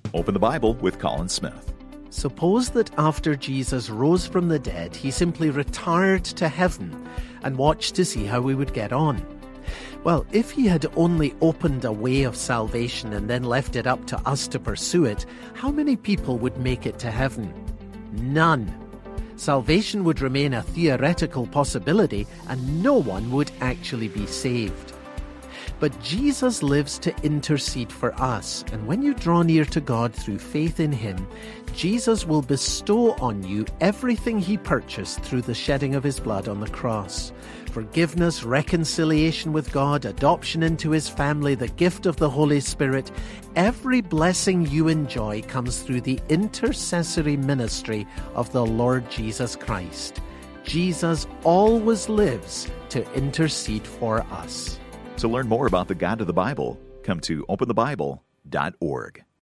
Open the Bible with Colin Smith. Suppose that after Jesus rose from the dead, he simply retired to heaven and watched to see how we would get on. Well, if he had only opened a way of salvation and then left it up to us to pursue it, how many people would make it to heaven? None. Salvation would remain a theoretical possibility and no one would actually be saved. But Jesus lives to intercede for us, and when you draw near to God through faith in him, Jesus will bestow on you everything he purchased through the shedding of his blood on the cross. Forgiveness, reconciliation with God, adoption into his family, the gift of the Holy Spirit, every blessing you enjoy comes through the intercessory ministry of the Lord Jesus Christ. Jesus always lives to intercede for us. To learn more about the God of the Bible, come to openthebible.org.